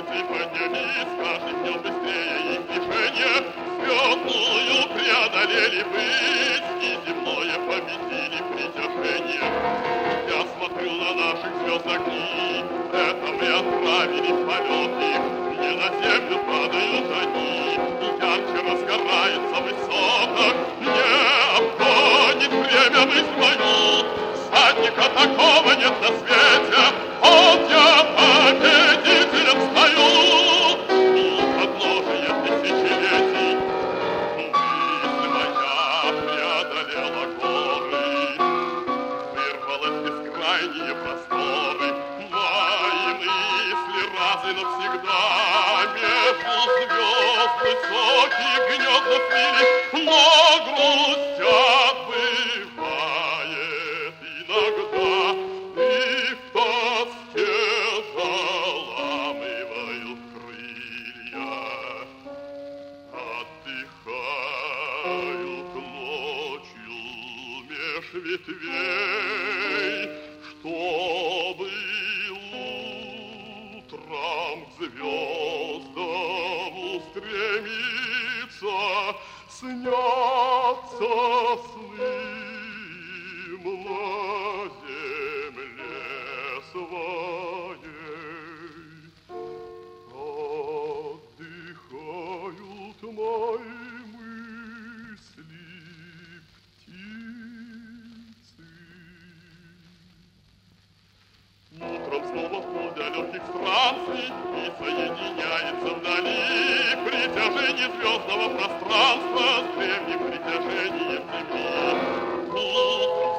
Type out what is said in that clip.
спутницы поднялись, с каждым днем быстрее их движение. Звездную преодолели быть и земное победили притяжение. Я смотрю на наших звезд огни, это мы отправились в полеты, где на землю падают они, и ярче разгорается высоток. Не обгонит время мысль мою, всадника такого нет на свете. Вот я победителем стою, у подножия тысячелетий. Мысль моя преодолела горы, вырвалась в бескрайние просторы. Мои мысли раз и навсегда между звезд высоких гнезда свили, но грустят бывает иногда, и в тоске заламывают крылья. Отдыхают ночью меж ветвей, чтобы утром к звездам устремиться. Снятся сны им на земле своей. Отдыхают мои мысли, птицы. Утром снова в путь для легких странствий и соединяется вдали притяжение звездного пространства с древним притяжением Земли. Утром